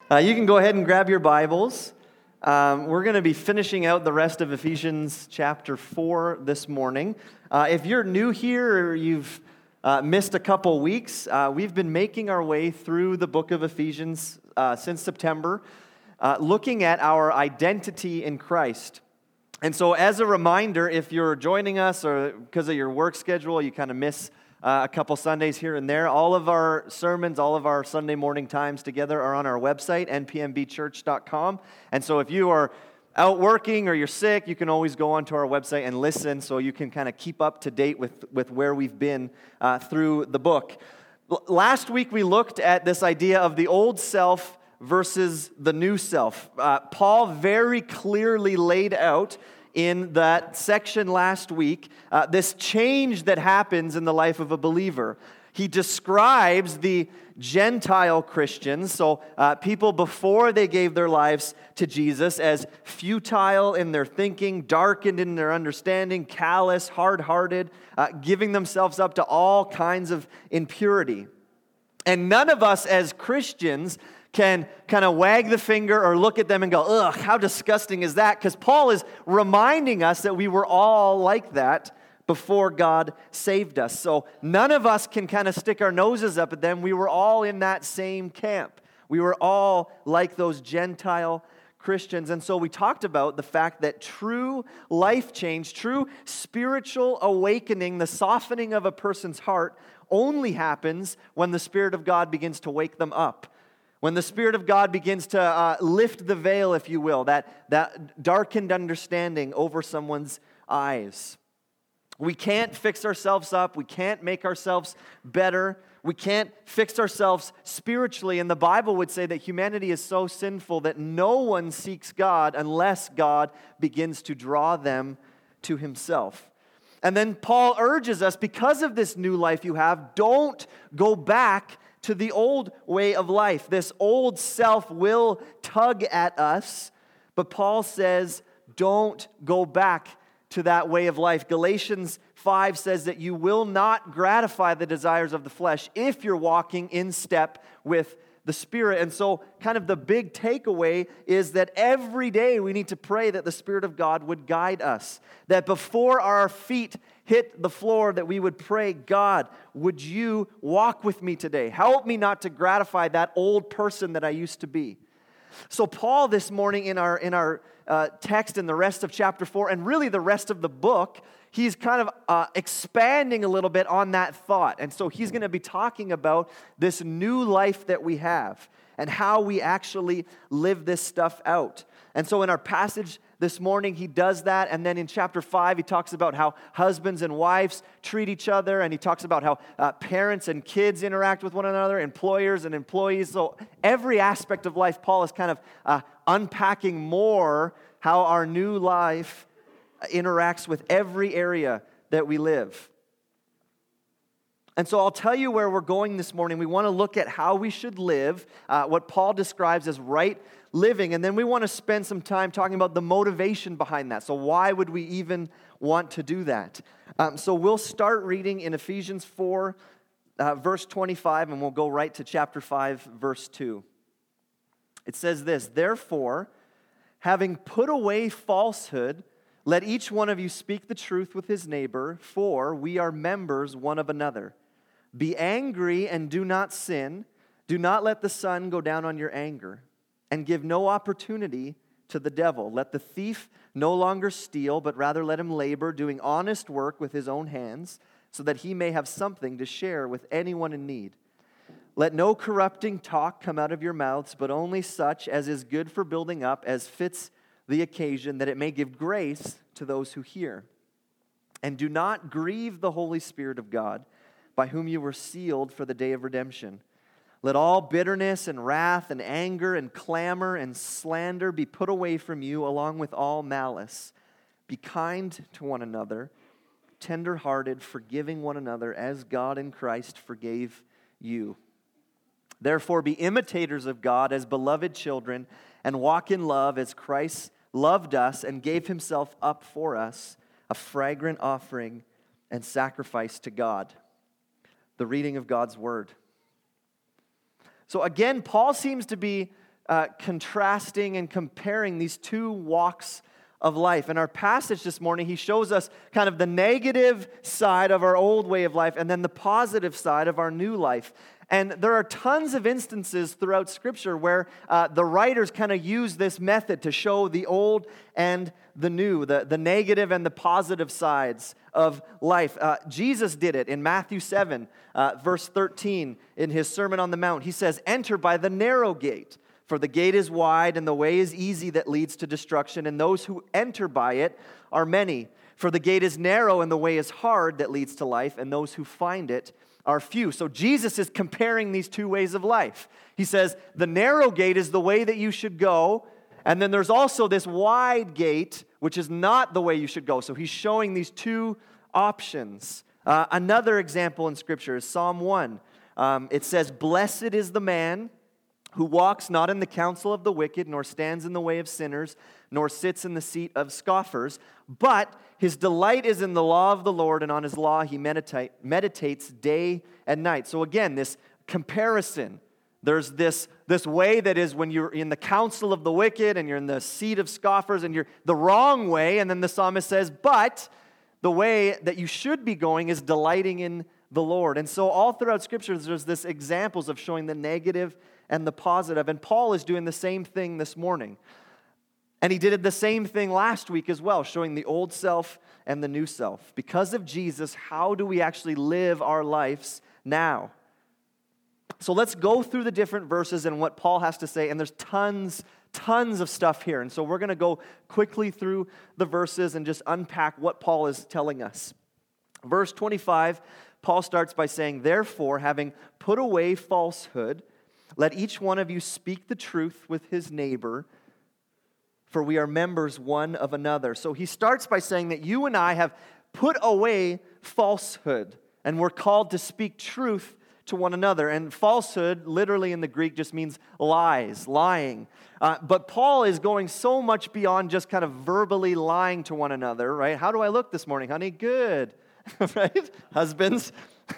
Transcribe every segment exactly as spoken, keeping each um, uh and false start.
Uh, you can go ahead and grab your Bibles. Um, we're going to be finishing out the rest of Ephesians chapter four this morning. Uh, if you're new here or you've uh, missed a couple weeks, uh, we've been making our way through the book of Ephesians uh, since September, uh, looking at our identity in Christ. And so as a reminder, if you're joining us or because of your work schedule, you kind of miss Uh, a couple Sundays here and there. All of our sermons, all of our Sunday morning times together are on our website, n p m b church dot com. And so if you are out working or you're sick, you can always go onto our website and listen so you can kind of keep up to date with, with where we've been uh, through the book. L- last week we looked at this idea of the old self versus the new self. Uh, Paul very clearly laid out in that section last week, uh, this change that happens in the life of a believer. He describes the Gentile Christians, so uh, people before they gave their lives to Jesus, as futile in their thinking, darkened in their understanding, callous, hard-hearted, uh, giving themselves up to all kinds of impurity. And none of us as Christians can kind of wag the finger or look at them and go, ugh, how disgusting is that? Because Paul is reminding us that we were all like that before God saved us. So none of us can kind of stick our noses up at them. We were all in that same camp. We were all like those Gentile Christians. And so we talked about the fact that true life change, true spiritual awakening, the softening of a person's heart only happens when the Spirit of God begins to wake them up. When the Spirit of God begins to uh, lift the veil, if you will, that, that darkened understanding over someone's eyes. We can't fix ourselves up. We can't make ourselves better. We can't fix ourselves spiritually. And the Bible would say that humanity is so sinful that no one seeks God unless God begins to draw them to Himself. And then Paul urges us, because of this new life you have, don't go back to the old way of life. This old self will tug at us, but Paul says, don't go back to that way of life. Galatians five says that you will not gratify the desires of the flesh if you're walking in step with the Spirit. And so kind of the big takeaway is that every day we need to pray that the Spirit of God would guide us. That before our feet hit the floor, that we would pray, God, would you walk with me today? Help me not to gratify that old person that I used to be. So Paul this morning in our, in our uh, text in the rest of chapter four, and really the rest of the book, he's kind of uh, expanding a little bit on that thought. And so he's going to be talking about this new life that we have and how we actually live this stuff out. And so in our passage this morning, he does that. And then in chapter five, he talks about how husbands and wives treat each other. And he talks about how uh, parents and kids interact with one another, employers and employees. So every aspect of life, Paul is kind of uh, unpacking more how our new life interacts with every area that we live. And so I'll tell you where we're going this morning. We want to look at how we should live, uh, what Paul describes as right living, and then we want to spend some time talking about the motivation behind that. So why would we even want to do that? Um, so we'll start reading in Ephesians four, uh, verse twenty-five, and we'll go right to chapter five, verse two. It says this, "Therefore, having put away falsehood, let each one of you speak the truth with his neighbor, for we are members one of another. Be angry and do not sin. Do not let the sun go down on your anger, and give no opportunity to the devil. Let the thief no longer steal, but rather let him labor, doing honest work with his own hands, so that he may have something to share with anyone in need. Let no corrupting talk come out of your mouths, but only such as is good for building up, as fits the occasion, that it may give grace to those who hear. And do not grieve the Holy Spirit of God, by whom you were sealed for the day of redemption. Let all bitterness and wrath and anger and clamor and slander be put away from you, along with all malice. Be kind to one another, tender-hearted, forgiving one another, as God in Christ forgave you. Therefore be imitators of God as beloved children, and walk in love as Christ loved us and gave himself up for us, a fragrant offering and sacrifice to God." The reading of God's word. So again, Paul seems to be uh, contrasting and comparing these two walks of life. In our passage this morning, he shows us kind of the negative side of our old way of life and then the positive side of our new life. And there are tons of instances throughout Scripture where uh, the writers kind of use this method to show the old and the new, the, the negative and the positive sides of life. Uh, Jesus did it in Matthew seven, uh, verse thirteen, in his Sermon on the Mount. He says, "Enter by the narrow gate, for the gate is wide and the way is easy that leads to destruction, and those who enter by it are many. For the gate is narrow and the way is hard that leads to life, and those who find it are few." So Jesus is comparing these two ways of life. He says, the narrow gate is the way that you should go, and then there's also this wide gate, which is not the way you should go. So he's showing these two options. Uh, another example in Scripture is Psalm one. Um, it says, "Blessed is the man who walks not in the counsel of the wicked, nor stands in the way of sinners, nor sits in the seat of scoffers, but his delight is in the law of the Lord, and on his law he meditate, meditates day and night." So again, this comparison. There's this, this way that is when you're in the counsel of the wicked, and you're in the seat of scoffers, and you're the wrong way, and then the psalmist says, but the way that you should be going is delighting in the Lord. And so all throughout Scripture, there's this examples of showing the negative and the positive. And Paul is doing the same thing this morning. And he did the same thing last week as well, showing the old self and the new self. Because of Jesus, how do we actually live our lives now? So let's go through the different verses and what Paul has to say. And there's tons, tons of stuff here. And so we're going to go quickly through the verses and just unpack what Paul is telling us. Verse twenty-five, Paul starts by saying, "Therefore, having put away falsehood, let each one of you speak the truth with his neighbor, for we are members one of another." So he starts by saying that you and I have put away falsehood, and we're called to speak truth to one another. And falsehood, literally in the Greek, just means lies, lying. Uh, but Paul is going so much beyond just kind of verbally lying to one another, right? "How do I look this morning, honey?" "Good." Right? Husbands.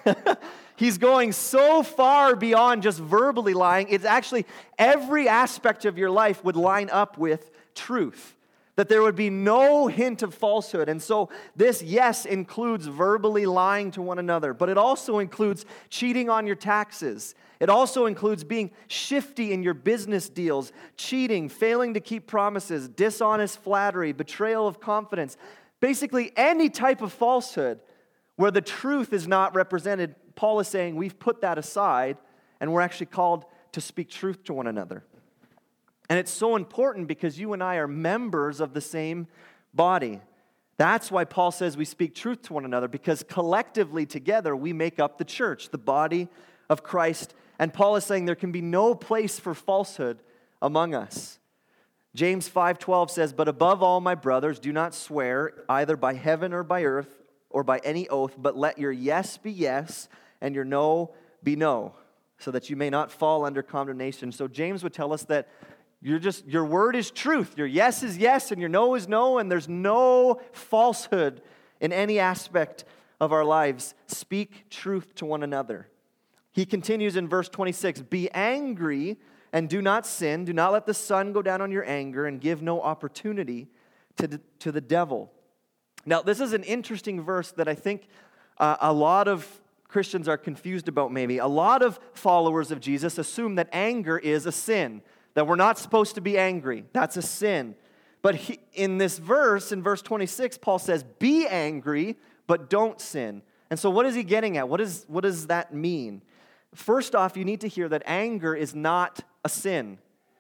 He's going so far beyond just verbally lying. It's actually every aspect of your life would line up with truth. That there would be no hint of falsehood. And so this, yes, includes verbally lying to one another, but it also includes cheating on your taxes. It also includes being shifty in your business deals, cheating, failing to keep promises, dishonest flattery, betrayal of confidence. Basically, any type of falsehood where the truth is not represented. Paul is saying we've put that aside, and we're actually called to speak truth to one another. And it's so important because you and I are members of the same body. That's why Paul says we speak truth to one another, because collectively together we make up the church, the body of Christ. And Paul is saying there can be no place for falsehood among us. James five twelve says, "But above all, my brothers, do not swear either by heaven or by earth or by any oath, but let your yes be yes and your no be no, so that you may not fall under condemnation." So James would tell us that You're just, your word is truth. Your yes is yes and your no is no, and there's no falsehood in any aspect of our lives. Speak truth to one another. He continues in verse twenty-six, "Be angry and do not sin. Do not let the sun go down on your anger, and give no opportunity to, the, to the devil." Now, this is an interesting verse that I think uh, a lot of Christians are confused about maybe. A lot of followers of Jesus assume that anger is a sin, that we're not supposed to be angry. That's a sin. But he, in this verse, in verse twenty-six, Paul says, "Be angry, but don't sin." And so what is he getting at? What, is, what does that mean? First off, you need to hear that anger is not a sin.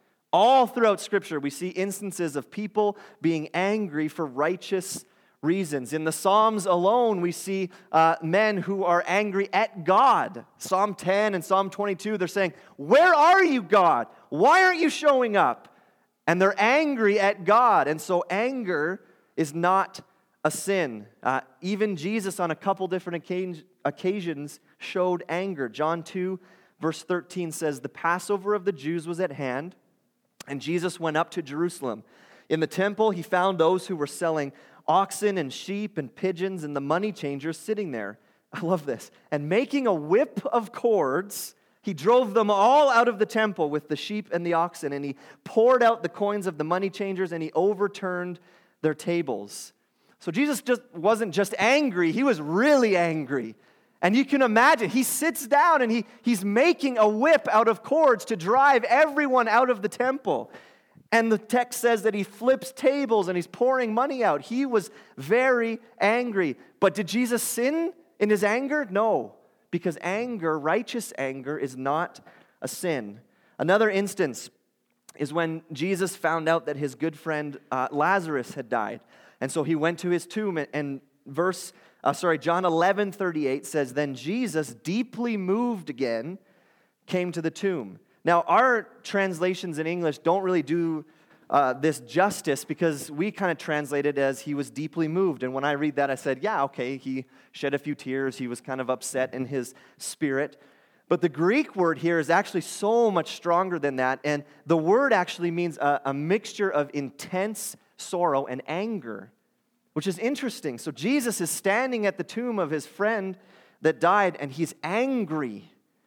All throughout Scripture, we see instances of people being angry for righteous reasons. In the Psalms alone, we see uh, men who are angry at God. Psalm ten and Psalm twenty-two, they're saying, "Where are you, God? Why aren't you showing up?" And they're angry at God. And so anger is not a sin. Uh, even Jesus on a couple different occasions showed anger. John two, verse thirteen says, "The Passover of the Jews was at hand, and Jesus went up to Jerusalem. In the temple, he found those who were selling oxen and sheep and pigeons and the money changers sitting there." I love this. "And making a whip of cords, He drove them all out of the temple with the sheep and the oxen, and he poured out the coins of the money changers, and he overturned their tables. So Jesus just wasn't just angry, he was really angry. And you can imagine, he sits down and he, he's making a whip out of cords to drive everyone out of the temple. And the text says that he flips tables and he's pouring money out. He was very angry. But did Jesus sin in his anger? No, because anger, righteous anger, is not a sin. Another instance is when Jesus found out that his good friend uh, Lazarus had died. And so he went to his tomb, and, and verse, uh, sorry, John eleven thirty-eight says, "Then Jesus, deeply moved again, came to the tomb." Now, our translations in English don't really do uh, this justice, because we kind of translate it as he was deeply moved. And when I read that, I said, yeah, okay, he shed a few tears. He was kind of upset in his spirit. But the Greek word here is actually so much stronger than that. And the word actually means a, a mixture of intense sorrow and anger, which is interesting. So Jesus is standing at the tomb of his friend that died, and he's angry.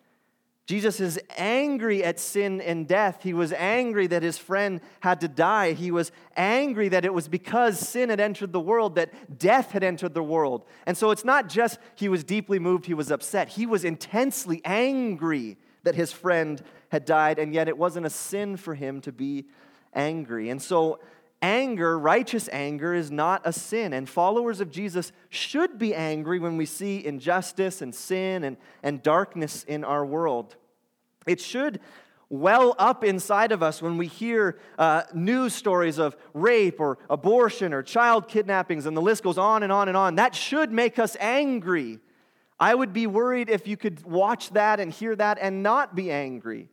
Jesus is angry at sin and death. He was angry that his friend had to die. He was angry that it was because sin had entered the world that death had entered the world. And so it's not just he was deeply moved, he was upset. He was intensely angry that his friend had died, and yet it wasn't a sin for him to be angry. And so anger, righteous anger, is not a sin. And followers of Jesus should be angry when we see injustice and sin and, and darkness in our world. It should well up inside of us when we hear uh, news stories of rape or abortion or child kidnappings, and the list goes on and on and on. That should make us angry. I would be worried if you could watch that and hear that and not be angry.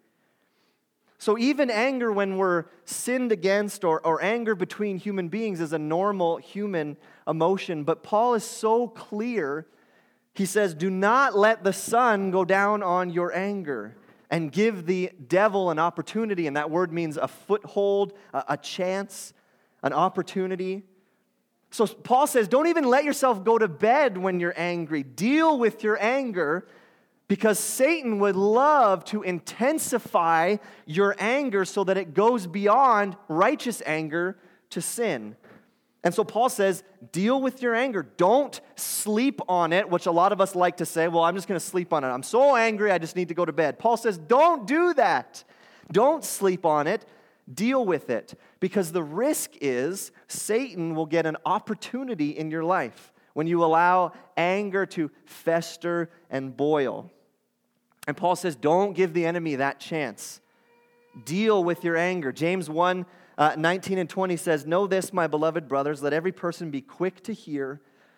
So even anger when we're sinned against, or, or anger between human beings, is a normal human emotion. But Paul is so clear. He says, do not let the sun go down on your anger, and give the devil an opportunity. And that word means a foothold, a, a chance, an opportunity. So Paul says, don't even let yourself go to bed when you're angry. Deal with your anger, because Satan would love to intensify your anger so that it goes beyond righteous anger to sin. And so Paul says, deal with your anger. Don't sleep on it, which a lot of us like to say, well, I'm just going to sleep on it. I'm so angry, I just need to go to bed. Paul says, don't do that. Don't sleep on it. Deal with it. Because the risk is Satan will get an opportunity in your life when you allow anger to fester and boil. And Paul says, don't give the enemy that chance. Deal with your anger. James one, uh, nineteen and twenty says, know this, my beloved brothers, let every person be quick to hear,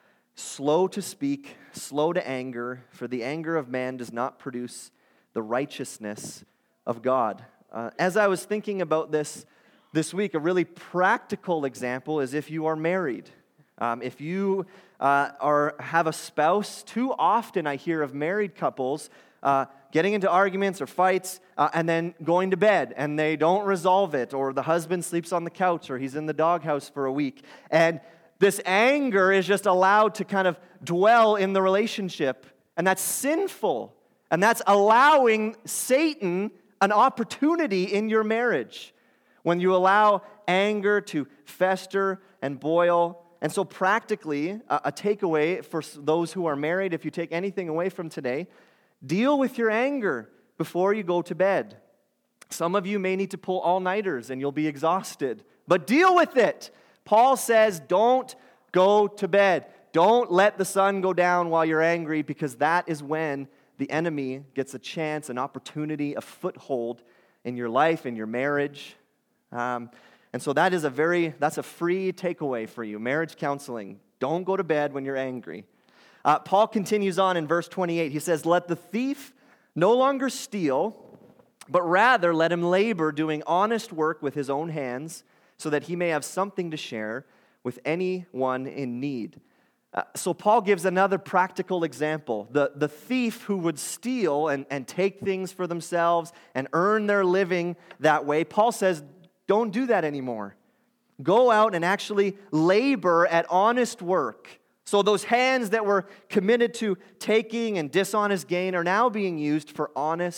slow to speak, slow to anger, for the anger of man does not produce the righteousness of God. Uh, as I was thinking about this this week, a really practical example is if you are married. Um, if you uh, are have a spouse, too often I hear of married couples Uh, getting into arguments or fights, uh, and then going to bed, and they don't resolve it, or the husband sleeps on the couch, or he's in the doghouse for a week. And this anger is just allowed to kind of dwell in the relationship, and that's sinful. And that's allowing Satan an opportunity in your marriage when you allow anger to fester and boil. And so practically, a, a takeaway for those who are married, if you take anything away from today, deal with your anger before you go to bed. Some of you may need to pull all-nighters and you'll be exhausted, but deal with it. Paul says, don't go to bed. Don't let the sun go down while you're angry, because that is when the enemy gets a chance, an opportunity, a foothold in your life, in your marriage. Um, and so that is a very, that's a free takeaway for you. Marriage counseling. Don't go to bed when you're angry. Uh, Paul continues on in verse twenty-eight. He says, let the thief no longer steal, but rather let him labor doing honest work with his own hands, so that he may have something to share with anyone in need. Uh, so Paul gives another practical example. The, the thief who would steal and, and take things for themselves and earn their living that way, Paul says, don't do that anymore. Go out and actually labor at honest work. So those hands that were committed to taking and dishonest gain are now being used for honest,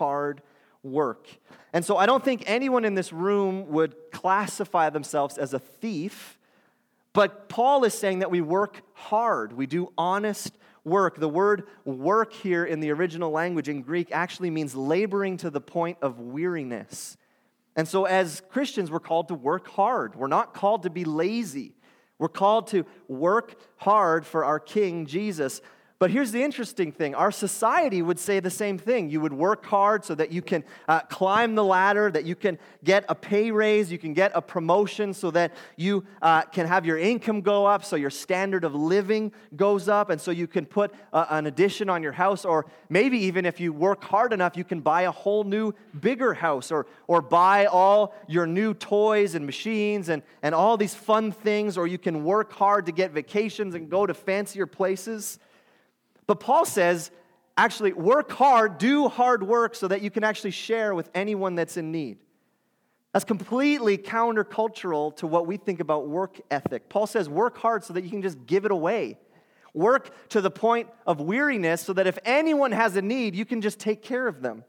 hard work. And so I don't think anyone in this room would classify themselves as a thief, but Paul is saying that we work hard. We do honest work. The word work here in the original language in Greek actually means laboring to the point of weariness. And so as Christians, we're called to work hard. We're not called to be lazy. We're called to work hard for our King, Jesus. But here's the interesting thing. Our society would say the same thing. You would work hard so that you can uh, climb the ladder, that you can get a pay raise, you can get a promotion so that you uh, can have your income go up, so your standard of living goes up, and so you can put uh, an addition on your house, or maybe even if you work hard enough, you can buy a whole new, bigger house, or, or buy all your new toys and machines and, and all these fun things, or you can work hard to get vacations and go to fancier places. But Paul says, actually, work hard, do hard work so that you can actually share with anyone that's in need. That's completely countercultural to what we think about work ethic. Paul says, work hard so that you can just give it away. Work to the point of weariness so that if anyone has a need, you can just take care of them.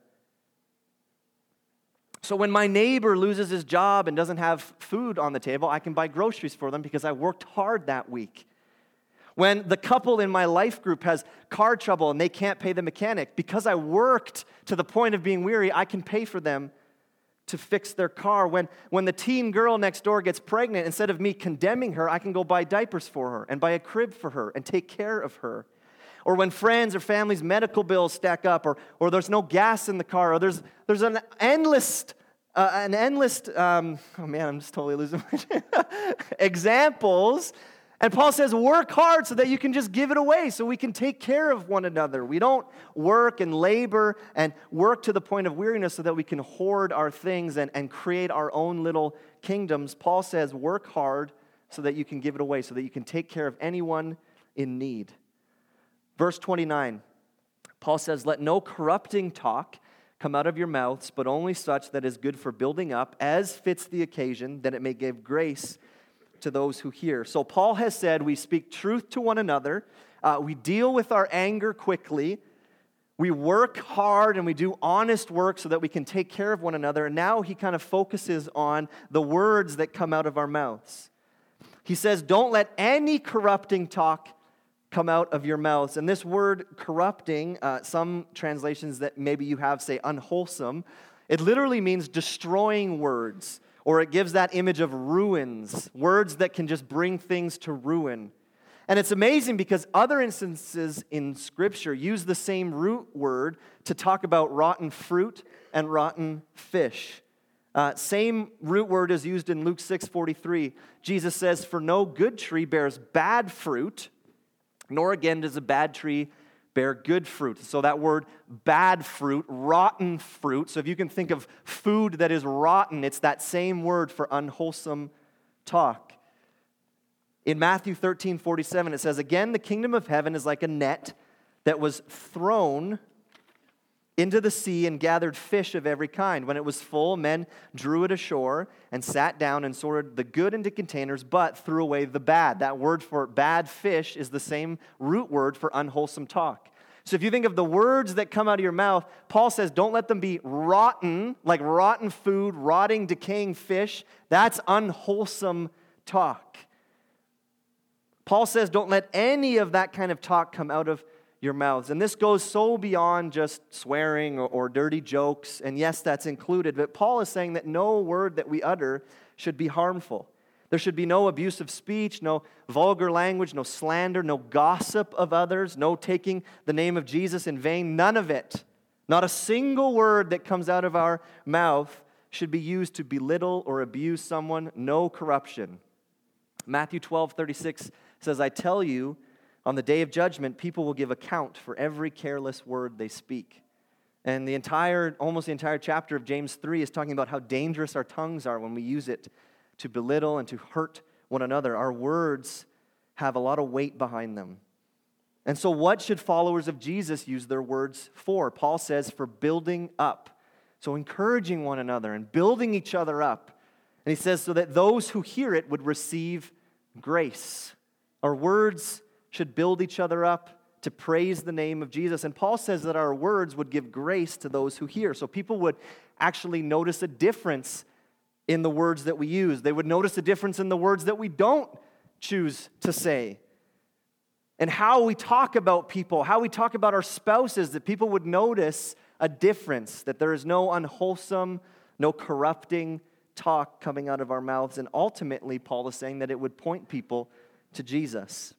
So when my neighbor loses his job and doesn't have food on the table, I can buy groceries for them because I worked hard that week. When the couple in my life group has car trouble and they can't pay the mechanic, because I worked to the point of being weary, I can pay for them to fix their car. When, when the teen girl next door gets pregnant, instead of me condemning her, I can go buy diapers for her and buy a crib for her and take care of her. Or when friends or family's medical bills stack up, or, or there's no gas in the car, or there's, there's an endless, uh, an endless, um, oh man, I'm just totally losing my examples. And Paul says, work hard so that you can just give it away, so we can take care of one another. We don't work and labor and work to the point of weariness so that we can hoard our things and, and create our own little kingdoms. Paul says, work hard so that you can give it away, so that you can take care of anyone in need. Verse twenty-nine, Paul says, let no corrupting talk come out of your mouths, but only such that is good for building up, as fits the occasion, that it may give grace to those who hear. So Paul has said we speak truth to one another, uh, we deal with our anger quickly, we work hard and we do honest work so that we can take care of one another. And now he kind of focuses on the words that come out of our mouths. He says, don't let any corrupting talk come out of your mouths. And this word corrupting, uh, some translations that maybe you have say unwholesome, it literally means destroying words. Or it gives that image of ruins, words that can just bring things to ruin. And it's amazing because other instances in Scripture use the same root word to talk about rotten fruit and rotten fish. Uh, same root word is used in Luke six forty-three. Jesus says, for no good tree bears bad fruit, nor again does a bad tree bear good fruit. So that word bad fruit, rotten fruit. So if you can think of food that is rotten, it's that same word for unwholesome talk. In Matthew thirteen forty-seven, it says, again, the kingdom of heaven is like a net that was thrown into the sea and gathered fish of every kind. When it was full, men drew it ashore and sat down and sorted the good into containers, but threw away the bad. That word for bad fish is the same root word for unwholesome talk. So if you think of the words that come out of your mouth, Paul says don't let them be rotten, like rotten food, rotting, decaying fish. That's unwholesome talk. Paul says don't let any of that kind of talk come out of your mouths. And this goes so beyond just swearing or, or dirty jokes, and yes, that's included, but Paul is saying that no word that we utter should be harmful. There should be no abusive speech, no vulgar language, no slander, no gossip of others, no taking the name of Jesus in vain, none of it. Not a single word that comes out of our mouth should be used to belittle or abuse someone, no corruption. Matthew twelve thirty-six says, I tell you, on the day of judgment, people will give account for every careless word they speak. And the entire, almost the entire chapter of James three is talking about how dangerous our tongues are when we use it to belittle and to hurt one another. Our words have a lot of weight behind them. And so what should followers of Jesus use their words for? Paul says for building up. So encouraging one another and building each other up. And he says so that those who hear it would receive grace. Our words should build each other up to praise the name of Jesus. And Paul says that our words would give grace to those who hear. So people would actually notice a difference in the words that we use. They would notice a difference in the words that we don't choose to say. And how we talk about people, how we talk about our spouses, that people would notice a difference, that there is no unwholesome, no corrupting talk coming out of our mouths. And ultimately, Paul is saying that it would point people to Jesus.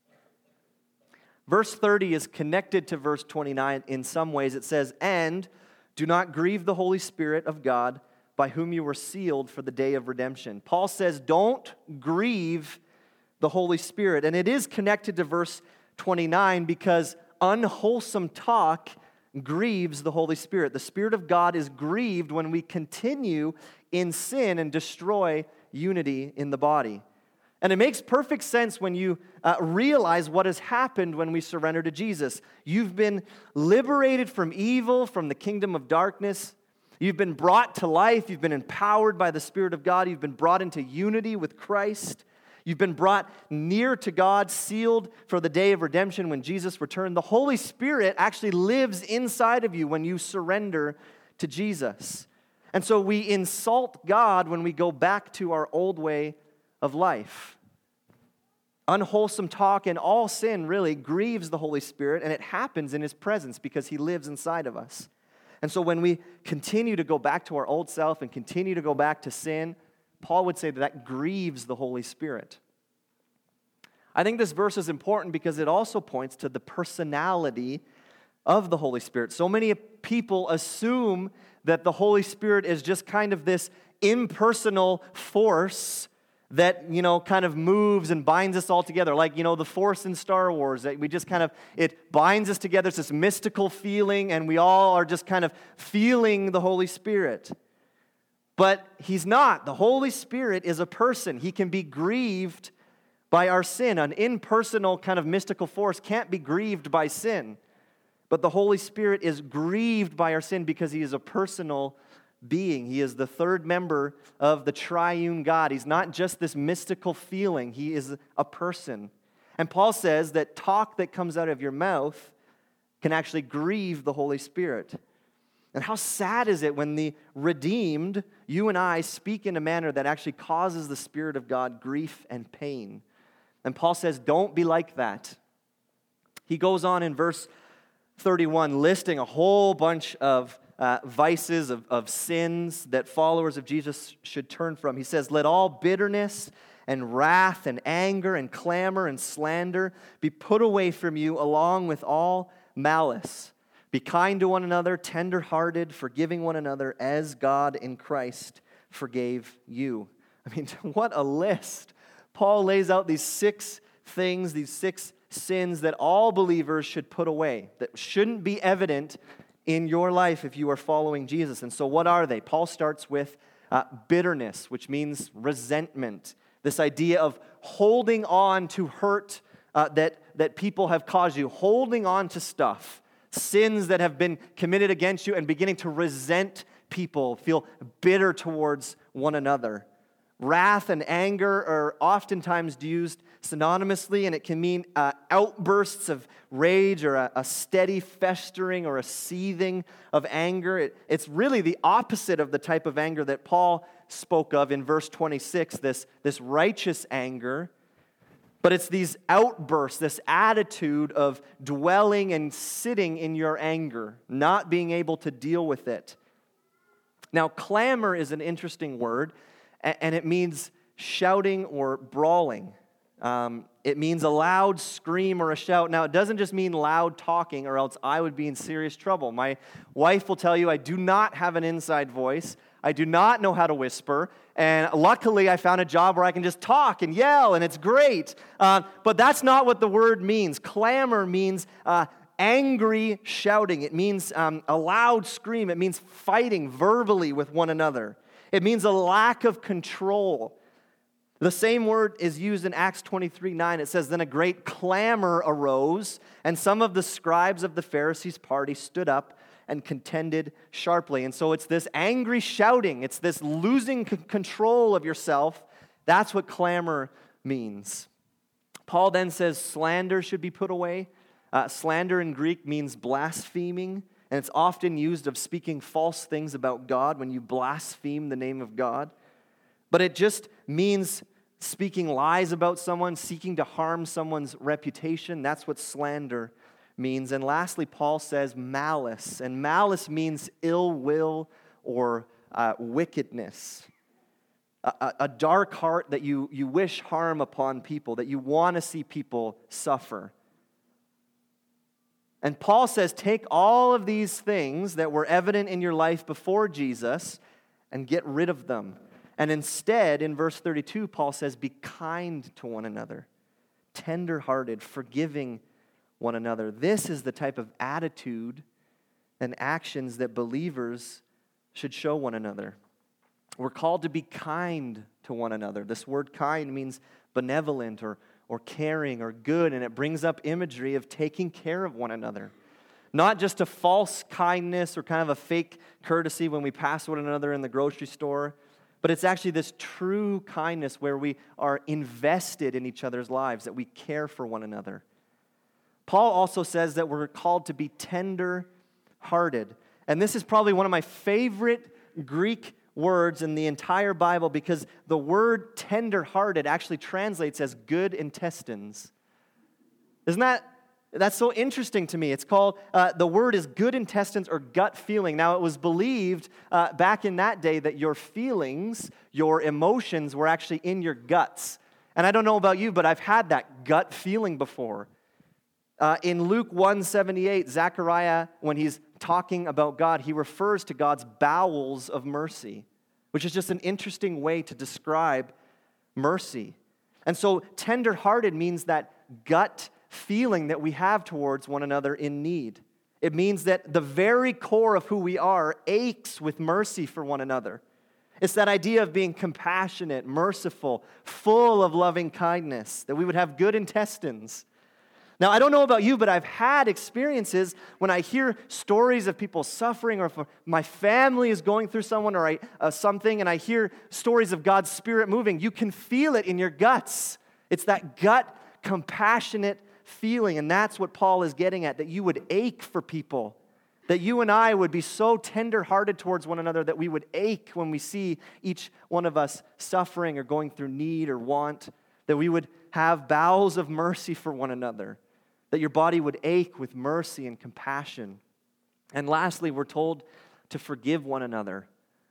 Verse thirty is connected to verse twenty-nine in some ways. It says, "And do not grieve the Holy Spirit of God, by whom you were sealed for the day of redemption." Paul says, don't grieve the Holy Spirit. And it is connected to verse twenty-nine because unwholesome talk grieves the Holy Spirit. The Spirit of God is grieved when we continue in sin and destroy unity in the body. And it makes perfect sense when you uh, realize what has happened when we surrender to Jesus. You've been liberated from evil, from the kingdom of darkness. You've been brought to life. You've been empowered by the Spirit of God. You've been brought into unity with Christ. You've been brought near to God, sealed for the day of redemption when Jesus returned. The Holy Spirit actually lives inside of you when you surrender to Jesus. And so we insult God when we go back to our old way of life. Unwholesome talk and all sin really grieves the Holy Spirit, and it happens in His presence because He lives inside of us. And so when we continue to go back to our old self and continue to go back to sin, Paul would say that that grieves the Holy Spirit. I think this verse is important because it also points to the personality of the Holy Spirit. So many people assume that the Holy Spirit is just kind of this impersonal force that, you know, kind of moves and binds us all together. Like, you know, the Force in Star Wars, that we just kind of, it binds us together. It's this mystical feeling, and we all are just kind of feeling the Holy Spirit. But He's not. The Holy Spirit is a person. He can be grieved by our sin. An impersonal kind of mystical force can't be grieved by sin. But the Holy Spirit is grieved by our sin because He is a personal being. He is the third member of the triune God. He's not just this mystical feeling. He is a person. And Paul says that talk that comes out of your mouth can actually grieve the Holy Spirit. And how sad is it when the redeemed, you and I, speak in a manner that actually causes the Spirit of God grief and pain. And Paul says, don't be like that. He goes on in verse thirty-one, listing a whole bunch of uh, vices, of, of sins that followers of Jesus should turn from. He says, let all bitterness and wrath and anger and clamor and slander be put away from you along with all malice. Be kind to one another, tender-hearted, forgiving one another as God in Christ forgave you. I mean, what a list. Paul lays out these six things, these six sins that all believers should put away, that shouldn't be evident in your life if you are following Jesus. And so what are they? Paul starts with uh, bitterness, which means resentment. This idea of holding on to hurt uh, that, that people have caused you, holding on to stuff, sins that have been committed against you, and beginning to resent people, feel bitter towards one another. Wrath and anger are oftentimes used synonymously, and it can mean uh, outbursts of rage or a, a steady festering or a seething of anger. It, it's really the opposite of the type of anger that Paul spoke of in verse twenty-six, this, this righteous anger. But it's these outbursts, this attitude of dwelling and sitting in your anger, not being able to deal with it. Now, clamor is an interesting word, and it means shouting or brawling. Um, it means a loud scream or a shout. Now, it doesn't just mean loud talking, or else I would be in serious trouble. My wife will tell you I do not have an inside voice. I do not know how to whisper. And luckily, I found a job where I can just talk and yell, and it's great. Uh, but that's not what the word means. Clamor means uh, angry shouting. It means um, a loud scream. It means fighting verbally with one another. It means a lack of control. The same word is used in Acts twenty-three nine. It says, then a great clamor arose, and some of the scribes of the Pharisees' party stood up and contended sharply. And so it's this angry shouting. It's this losing c- control of yourself. That's what clamor means. Paul then says slander should be put away. Uh, slander in Greek means blaspheming, and it's often used of speaking false things about God when you blaspheme the name of God. But it just means speaking lies about someone, seeking to harm someone's reputation. That's what slander means. And lastly, Paul says malice. And malice means ill will or uh, wickedness. A, a dark heart that you, you wish harm upon people, that you want to see people suffer. And Paul says, take all of these things that were evident in your life before Jesus and get rid of them. And instead, in verse thirty-two, Paul says, be kind to one another, tender-hearted, forgiving one another. This is the type of attitude and actions that believers should show one another. We're called to be kind to one another. This word kind means benevolent or, or caring or good, and it brings up imagery of taking care of one another. Not just a false kindness or kind of a fake courtesy when we pass one another in the grocery store, but it's actually this true kindness where we are invested in each other's lives, that we care for one another. Paul also says that we're called to be tender-hearted. And this is probably one of my favorite Greek words in the entire Bible, because the word tender-hearted actually translates as good intestines. Isn't that, that's so interesting to me. It's called, uh, the word is good intestines or gut feeling. Now, it was believed uh, back in that day that your feelings, your emotions were actually in your guts. And I don't know about you, but I've had that gut feeling before. Uh, in Luke one seventy-eight, Zechariah, when he's talking about God, he refers to God's bowels of mercy, which is just an interesting way to describe mercy. And so tender-hearted means that gut feeling that we have towards one another in need. It means that the very core of who we are aches with mercy for one another. It's that idea of being compassionate, merciful, full of loving kindness, that we would have good intestines. Now, I don't know about you, but I've had experiences when I hear stories of people suffering, or if my family is going through someone or I, uh, something, and I hear stories of God's Spirit moving. You can feel it in your guts. It's that gut, compassionate feeling, and that's what Paul is getting at, that you would ache for people, that you and I would be so tender-hearted towards one another that we would ache when we see each one of us suffering or going through need or want, that we would have bowels of mercy for one another, that your body would ache with mercy and compassion. And lastly, we're told to forgive one another.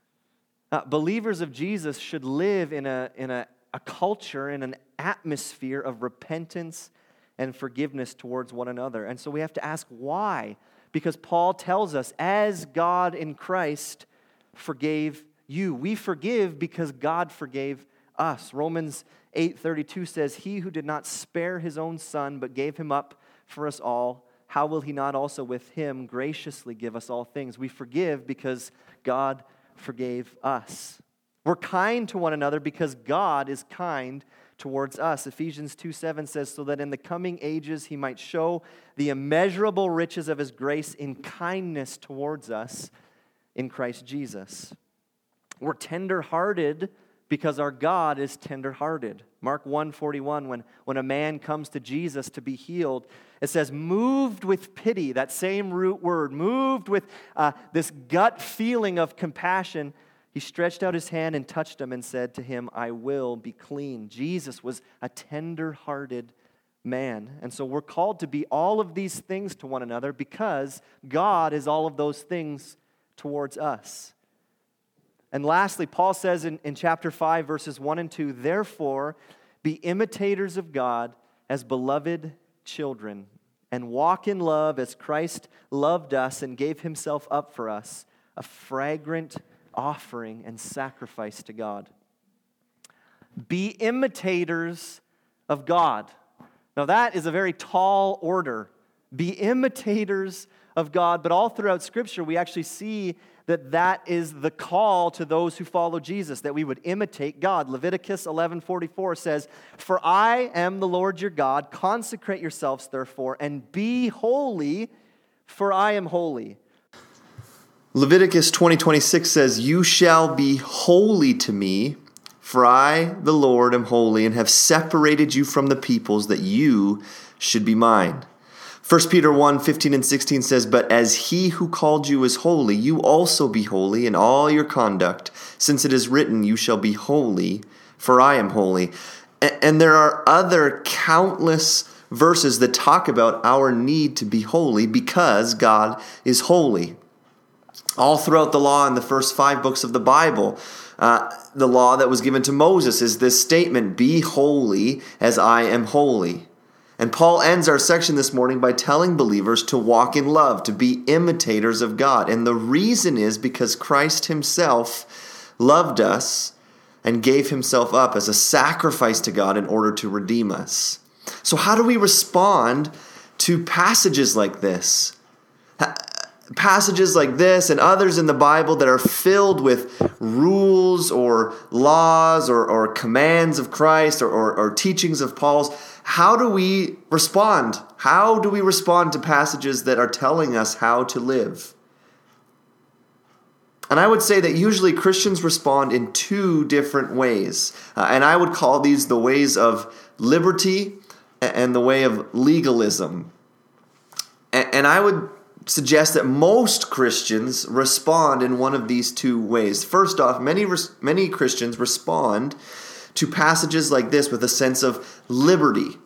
Uh, believers of Jesus should live in a, in a, a culture, in an atmosphere of repentance and forgiveness towards one another. And so we have to ask why. Because Paul tells us, as God in Christ forgave you. We forgive because God forgave us. Romans eight thirty-two says, he who did not spare his own son, but gave him up for us all, how will he not also with him graciously give us all things? We forgive because God forgave us. We're kind to one another because God is kind towards us. Ephesians two seven says, so that in the coming ages he might show the immeasurable riches of his grace in kindness towards us in Christ Jesus. We're tender-hearted because our God is tender-hearted. Mark one forty-one, when, when a man comes to Jesus to be healed, it says, moved with pity, that same root word, moved with uh, this gut feeling of compassion, he stretched out his hand and touched him and said to him, I will be clean. Jesus was a tender-hearted man. And so we're called to be all of these things to one another because God is all of those things towards us. And lastly, Paul says in, in chapter five, verses one and two, therefore, be imitators of God as beloved children, and walk in love as Christ loved us and gave himself up for us, a fragrant offering and sacrifice to God. Be imitators of God. Now that is a very tall order. Be imitators of God, but all throughout Scripture we actually see that that is the call to those who follow Jesus, that we would imitate God. Leviticus eleven forty-four says, for I am the Lord your God, consecrate yourselves therefore, and be holy, for I am holy. Leviticus twenty twenty-six says, you shall be holy to me, for I, the Lord, am holy, and have separated you from the peoples that you should be mine. First Peter one, fifteen and sixteen says, "But as he who called you is holy, you also be holy in all your conduct, since it is written, you shall be holy, for I am holy." And there are other countless verses that talk about our need to be holy because God is holy. All throughout the law in the first five books of the Bible, uh, the law that was given to Moses is this statement, "Be holy as I am holy." And Paul ends our section this morning by telling believers to walk in love, to be imitators of God. And the reason is because Christ himself loved us and gave himself up as a sacrifice to God in order to redeem us. So how do we respond to passages like this? Passages like this and others in the Bible that are filled with rules or laws or, or commands of Christ or, or, or teachings of Paul's. How do we respond? How do we respond to passages that are telling us how to live? And I would say that usually Christians respond in two different ways. Uh, and I would call these the ways of liberty and the way of legalism. And, and I would suggest that most Christians respond in one of these two ways. First off, many many Christians respond to passages like this with a sense of liberty.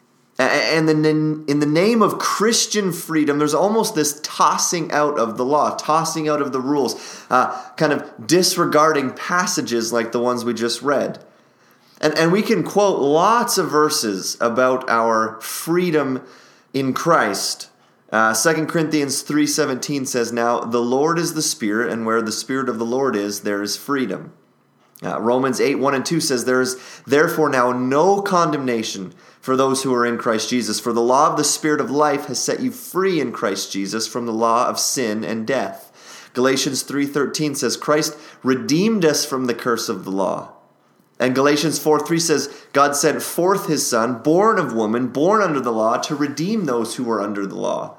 And then in the name of Christian freedom, there's almost this tossing out of the law, tossing out of the rules, uh, kind of disregarding passages like the ones we just read. And, and we can quote lots of verses about our freedom in Christ. Uh, Second Corinthians three seventeen says, "Now the Lord is the Spirit, and where the Spirit of the Lord is, there is freedom." Uh, Romans eight, one and two says, "There is therefore now no condemnation for those who are in Christ Jesus. For the law of the Spirit of life has set you free in Christ Jesus from the law of sin and death." Galatians three thirteen says, "Christ redeemed us from the curse of the law." And Galatians four three says, "God sent forth his Son, born of woman, born under the law, to redeem those who were under the law."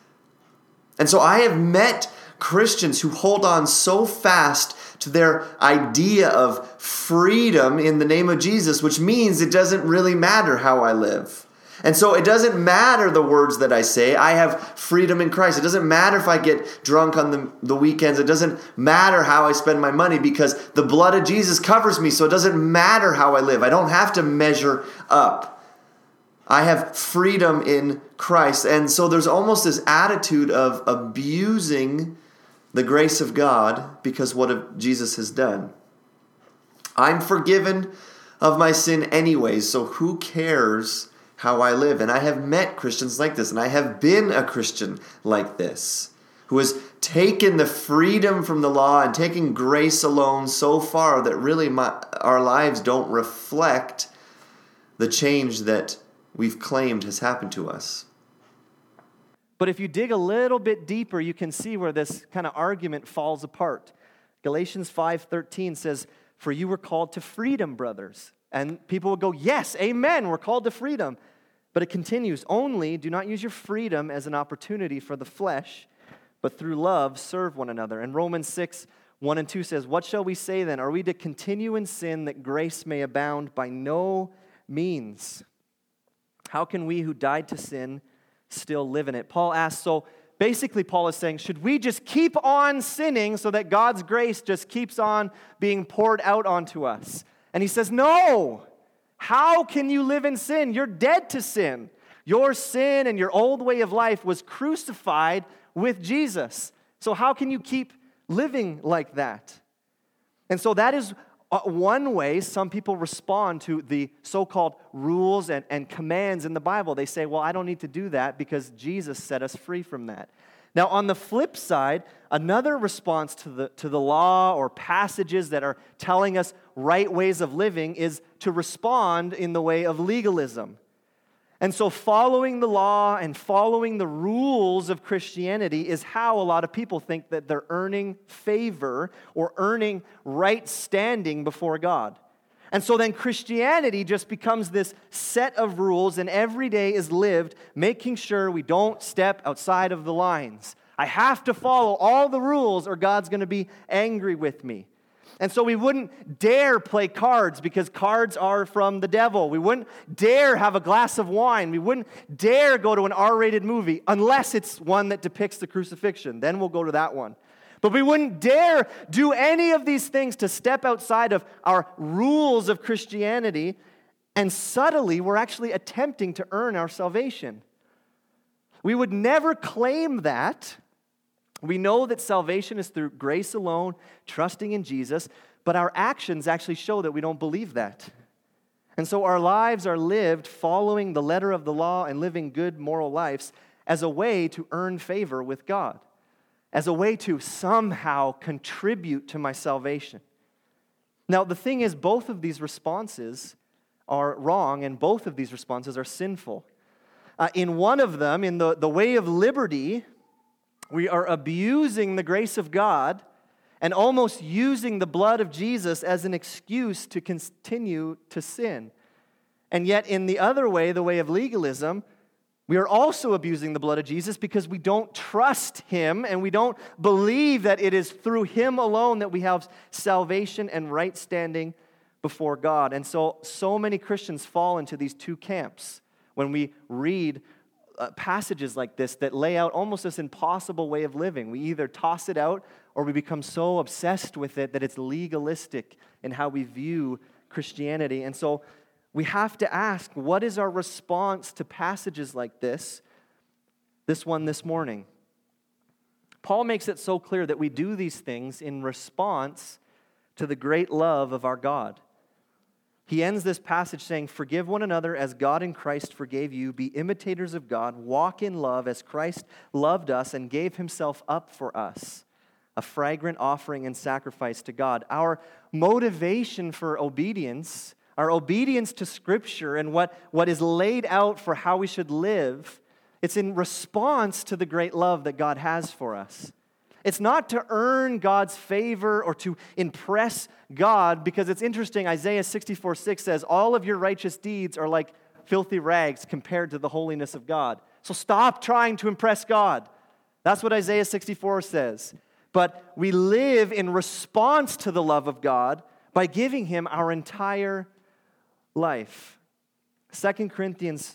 And so I have met Christians who hold on so fast to their idea of freedom in the name of Jesus, which means it doesn't really matter how I live. And so it doesn't matter the words that I say. I have freedom in Christ. It doesn't matter if I get drunk on the, the weekends. It doesn't matter how I spend my money because the blood of Jesus covers me. So it doesn't matter how I live. I don't have to measure up. I have freedom in Christ. And so there's almost this attitude of abusing the grace of God because what Jesus has done. I'm forgiven of my sin anyways, so who cares how I live? And I have met Christians like this, and I have been a Christian like this, who has taken the freedom from the law and taken grace alone so far that really my, our lives don't reflect the change that we've claimed has happened to us. But if you dig a little bit deeper, you can see where this kind of argument falls apart. Galatians five thirteen says, "For you were called to freedom, brothers." And people would go, "Yes, amen, we're called to freedom." But it continues, "Only do not use your freedom as an opportunity for the flesh, but through love serve one another." And Romans six, one and two says, "What shall we say then? Are we to continue in sin that grace may abound? By no means. How can we who died to sin still live in it?" Paul asks, so basically Paul is saying, should we just keep on sinning so that God's grace just keeps on being poured out onto us? And he says, no. How can you live in sin? You're dead to sin. Your sin and your old way of life was crucified with Jesus. So how can you keep living like that? And so that is one way some people respond to the so-called rules and, and commands in the Bible. They say, well, I don't need to do that because Jesus set us free from that. Now, on the flip side, another response to the, to the law or passages that are telling us right ways of living is to respond in the way of legalism. And so following the law and following the rules of Christianity is how a lot of people think that they're earning favor or earning right standing before God. And so then Christianity just becomes this set of rules, and every day is lived making sure we don't step outside of the lines. I have to follow all the rules or God's going to be angry with me. And so we wouldn't dare play cards because cards are from the devil. We wouldn't dare have a glass of wine. We wouldn't dare go to an R-rated movie unless it's one that depicts the crucifixion. Then we'll go to that one. But we wouldn't dare do any of these things to step outside of our rules of Christianity, and subtly we're actually attempting to earn our salvation. We would never claim that. We know that salvation is through grace alone, trusting in Jesus, but our actions actually show that we don't believe that. And so our lives are lived following the letter of the law and living good moral lives as a way to earn favor with God, as a way to somehow contribute to my salvation. Now, the thing is, both of these responses are wrong, and both of these responses are sinful. Uh, in one of them, in the, the way of liberty, we are abusing the grace of God and almost using the blood of Jesus as an excuse to continue to sin. And yet, in the other way, the way of legalism, we are also abusing the blood of Jesus because we don't trust Him and we don't believe that it is through Him alone that we have salvation and right standing before God. And so, so many Christians fall into these two camps when we read uh, passages like this that lay out almost this impossible way of living. We either toss it out or we become so obsessed with it that it's legalistic in how we view Christianity. And so we have to ask, what is our response to passages like this, this one this morning? Paul makes it so clear that we do these things in response to the great love of our God. He ends this passage saying, "Forgive one another as God in Christ forgave you. Be imitators of God. Walk in love as Christ loved us and gave Himself up for us, a fragrant offering and sacrifice to God." Our motivation for obedience, our obedience to Scripture and what, what is laid out for how we should live, it's in response to the great love that God has for us. It's not to earn God's favor or to impress God, because it's interesting, Isaiah sixty-four six says, "All of your righteous deeds are like filthy rags compared to the holiness of God." So stop trying to impress God. That's what Isaiah sixty-four says. But we live in response to the love of God by giving Him our entire life. Second Corinthians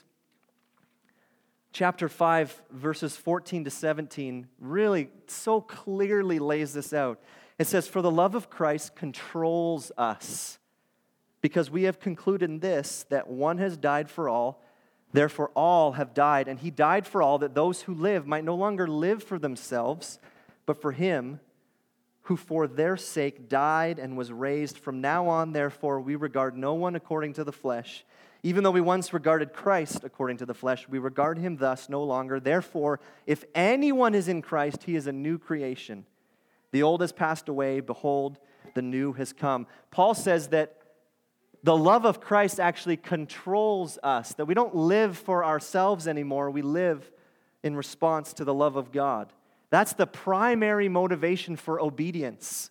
chapter five, verses fourteen to seventeen, really so clearly lays this out. It says, "For the love of Christ controls us, because we have concluded in this, that one has died for all, therefore all have died. And He died for all, that those who live might no longer live for themselves, but for Him who for their sake died and was raised. From now on, therefore, we regard no one according to the flesh. Even though we once regarded Christ according to the flesh, we regard Him thus no longer. Therefore, if anyone is in Christ, he is a new creation. The old has passed away. Behold, the new has come." Paul says that the love of Christ actually controls us, that we don't live for ourselves anymore. We live in response to the love of God. That's the primary motivation for obedience.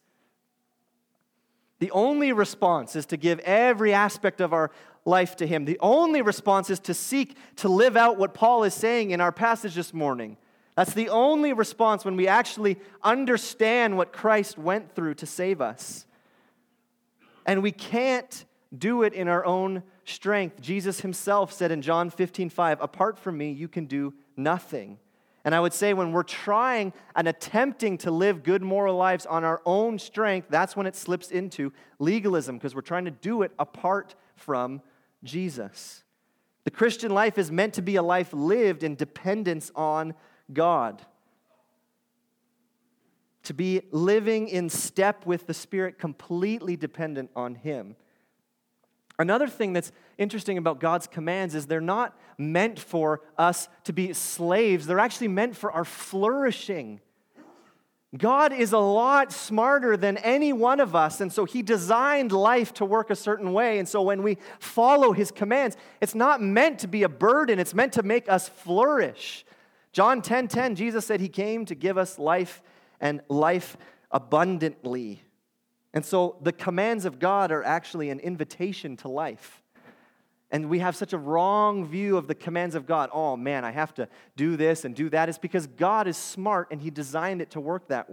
The only response is to give every aspect of our life to Him. The only response is to seek to live out what Paul is saying in our passage this morning. That's the only response when we actually understand what Christ went through to save us. And we can't do it in our own strength. Jesus Himself said in John fifteen five, "Apart from me, you can do nothing." And I would say when we're trying and attempting to live good moral lives on our own strength, that's when it slips into legalism, because we're trying to do it apart from Jesus. The Christian life is meant to be a life lived in dependence on God, to be living in step with the Spirit, completely dependent on Him. Another thing that's interesting about God's commands is they're not meant for us to be slaves. They're actually meant for our flourishing. God is a lot smarter than any one of us, and so He designed life to work a certain way. And so when we follow His commands, it's not meant to be a burden. It's meant to make us flourish. John ten ten, Jesus said He came to give us life and life abundantly. And so the commands of God are actually an invitation to life. And we have such a wrong view of the commands of God. Oh man, I have to do this and do that. It's because God is smart and He designed it to work that way.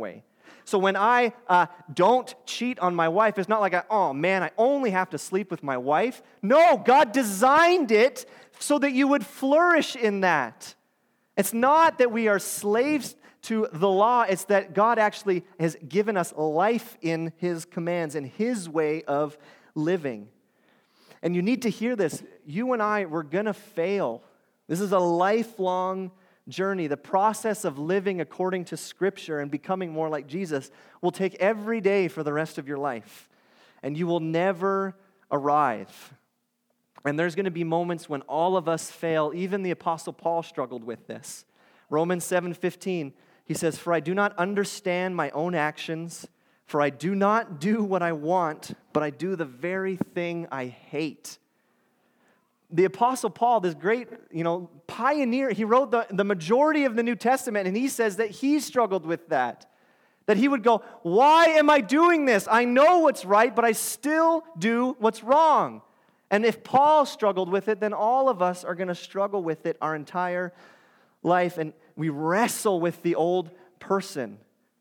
So when I uh, don't cheat on my wife, it's not like, I, oh man, I only have to sleep with my wife. No, God designed it so that you would flourish in that. It's not that we are slaves to the law. It's that God actually has given us life in His commands and His way of living. And you need to hear this. You and I, we're going to fail. This is a lifelong journey. The process of living according to Scripture and becoming more like Jesus will take every day for the rest of your life. And you will never arrive. And there's going to be moments when all of us fail. Even the Apostle Paul struggled with this. Romans seven fifteen, he says, "For I do not understand my own actions, for I do not do what I want, but I do the very thing I hate." The Apostle Paul, this great, you know, pioneer, he wrote the, the majority of the New Testament, and he says that he struggled with that. That he would go, why am I doing this? I know what's right, but I still do what's wrong. And if Paul struggled with it, then all of us are going to struggle with it our entire life. And we wrestle with the old person.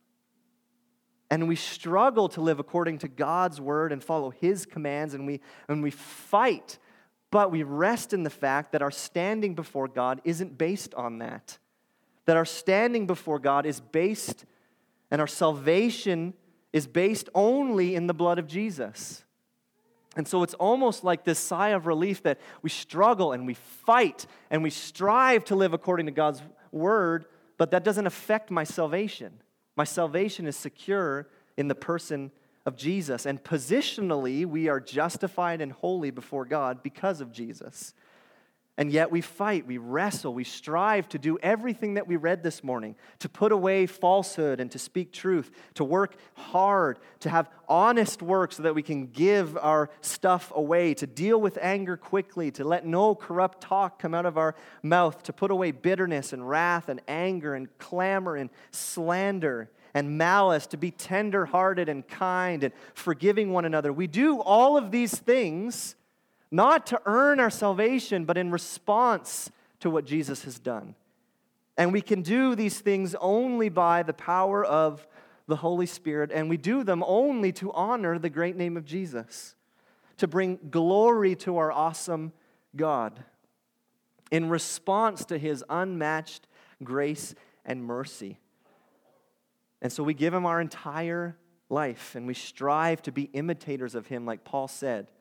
And we struggle to live according to God's word and follow His commands. And we, and we fight. But we rest in the fact that our standing before God isn't based on that. That our standing before God is based, and our salvation is based only in the blood of Jesus. And so it's almost like this sigh of relief that we struggle and we fight and we strive to live according to God's word, but that doesn't affect my salvation. My salvation is secure in the person of Jesus. And positionally, we are justified and holy before God because of Jesus. And yet we fight, we wrestle, we strive to do everything that we read this morning, to put away falsehood and to speak truth, to work hard, to have honest work so that we can give our stuff away, to deal with anger quickly, to let no corrupt talk come out of our mouth, to put away bitterness and wrath and anger and clamor and slander and malice, to be tender-hearted and kind and forgiving one another. We do all of these things not to earn our salvation, but in response to what Jesus has done. And we can do these things only by the power of the Holy Spirit, and we do them only to honor the great name of Jesus, to bring glory to our awesome God in response to His unmatched grace and mercy. And so we give Him our entire life, and we strive to be imitators of Him, like Paul said.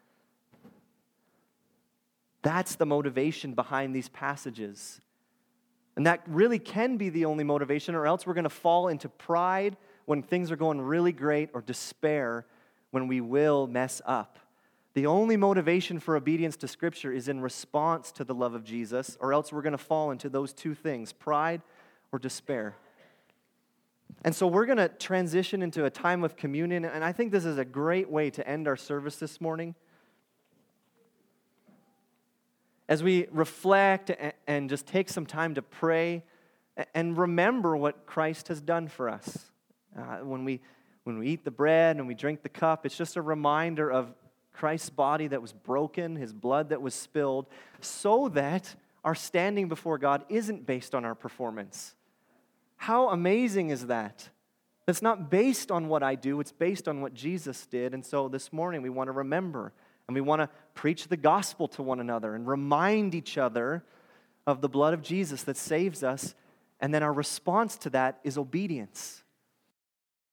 That's the motivation behind these passages. And that really can be the only motivation, or else we're going to fall into pride when things are going really great, or despair when we will mess up. The only motivation for obedience to Scripture is in response to the love of Jesus, or else we're going to fall into those two things, pride or despair. And so we're going to transition into a time of communion, and I think this is a great way to end our service this morning. As we reflect and just take some time to pray and remember what Christ has done for us. Uh, when we when we eat the bread and we drink the cup, it's just a reminder of Christ's body that was broken, His blood that was spilled, so that our standing before God isn't based on our performance. How amazing is that? It's not based on what I do, it's based on what Jesus did. And so this morning we want to remember, and we want to preach the gospel to one another and remind each other of the blood of Jesus that saves us. And then our response to that is obedience.